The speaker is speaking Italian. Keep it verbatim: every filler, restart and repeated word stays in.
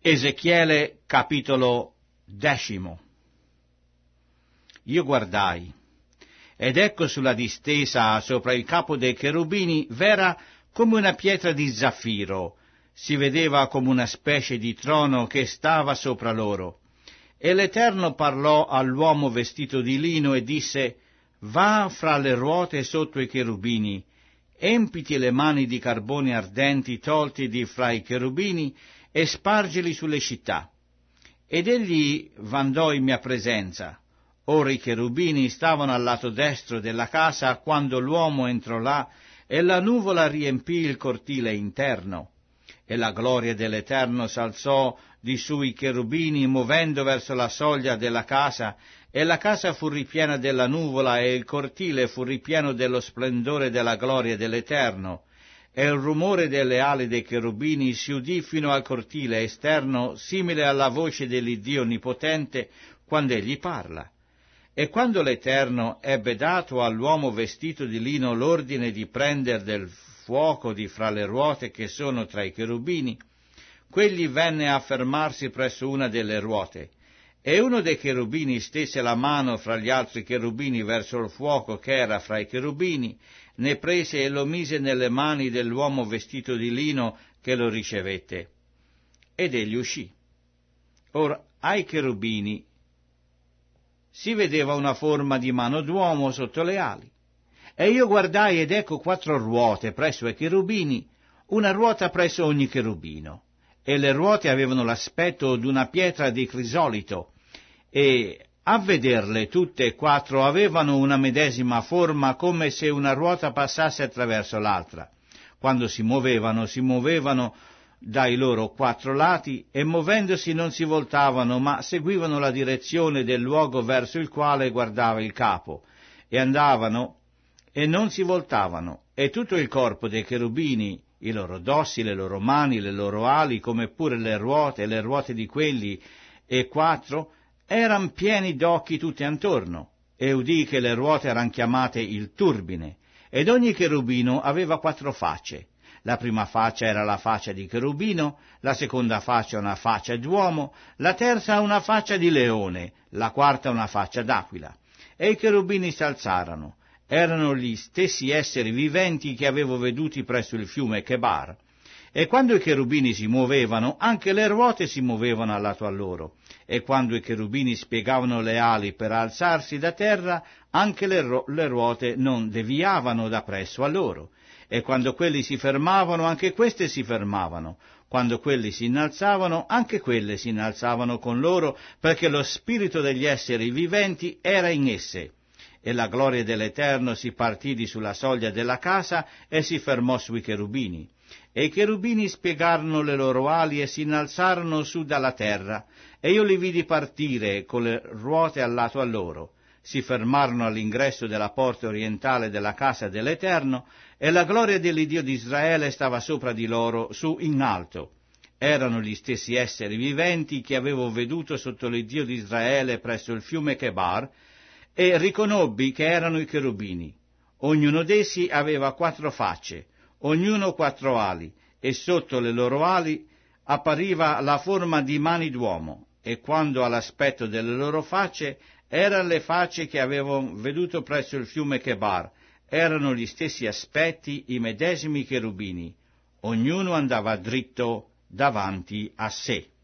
Ezechiele capitolo decimo. Io guardai, ed ecco sulla distesa sopra il capo dei cherubini v'era come una pietra di zaffiro, si vedeva come una specie di trono che stava sopra loro. E l'Eterno parlò all'uomo vestito di lino e disse: va fra le ruote sotto i cherubini, empiti le mani di carboni ardenti tolti di fra i cherubini e spargili sulle città. Ed egli vandò in mia presenza. Ora i cherubini stavano al lato destro della casa quando l'uomo entrò là, e la nuvola riempì il cortile interno. E la gloria dell'Eterno s'alzò di su i cherubini, muovendo verso la soglia della casa, e la casa fu ripiena della nuvola, e il cortile fu ripieno dello splendore della gloria dell'Eterno. E il rumore delle ali dei cherubini si udì fino al cortile esterno, simile alla voce dell'Iddio Onnipotente quando egli parla. E quando l'Eterno ebbe dato all'uomo vestito di lino l'ordine di prender del fuoco di fra le ruote che sono tra i cherubini, quegli venne a fermarsi presso una delle ruote. E uno dei cherubini stese la mano fra gli altri cherubini verso il fuoco che era fra i cherubini, ne prese e lo mise nelle mani dell'uomo vestito di lino che lo ricevette. Ed egli uscì. Ora ai cherubini si vedeva una forma di mano d'uomo sotto le ali. E io guardai ed ecco quattro ruote presso i cherubini, una ruota presso ogni cherubino. E le ruote avevano l'aspetto d'una pietra di crisolito, e a vederle tutte e quattro avevano una medesima forma, come se una ruota passasse attraverso l'altra. Quando si muovevano, si muovevano dai loro quattro lati, e muovendosi non si voltavano, ma seguivano la direzione del luogo verso il quale guardava il capo, e andavano e non si voltavano, e tutto il corpo dei cherubini, i loro dossi, le loro mani, le loro ali, come pure le ruote, le ruote di quelli e quattro, eran pieni d'occhi tutti attorno, e udì che le ruote eran chiamate il turbine, ed ogni cherubino aveva quattro facce. La prima faccia era la faccia di cherubino, la seconda faccia una faccia d'uomo, la terza una faccia di leone, la quarta una faccia d'aquila. E i cherubini s'alzarono. Erano gli stessi esseri viventi che avevo veduti presso il fiume Chebar. E quando i cherubini si muovevano, anche le ruote si muovevano al lato a loro. E quando i cherubini spiegavano le ali per alzarsi da terra, anche le, ru- le ruote non deviavano da presso a loro. E quando quelli si fermavano, anche queste si fermavano. Quando quelli si innalzavano, anche quelle si innalzavano con loro, perché lo spirito degli esseri viventi era in esse. E la gloria dell'Eterno si partì di sulla soglia della casa e si fermò sui cherubini. E i cherubini spiegarono le loro ali e si innalzarono su dalla terra, e io li vidi partire con le ruote al lato a loro. Si fermarono all'ingresso della porta orientale della casa dell'Eterno, e la gloria dell'Iddio di Israele stava sopra di loro, su in alto. Erano gli stessi esseri viventi che avevo veduto sotto l'Iddio di Israele presso il fiume Chebar, e riconobbi che erano i cherubini. Ognuno d'essi aveva quattro facce, ognuno quattro ali, e sotto le loro ali appariva la forma di mani d'uomo, e quando all'aspetto delle loro facce erano le facce che avevo veduto presso il fiume Chebar, erano gli stessi aspetti, i medesimi cherubini. Ognuno andava dritto davanti a sé.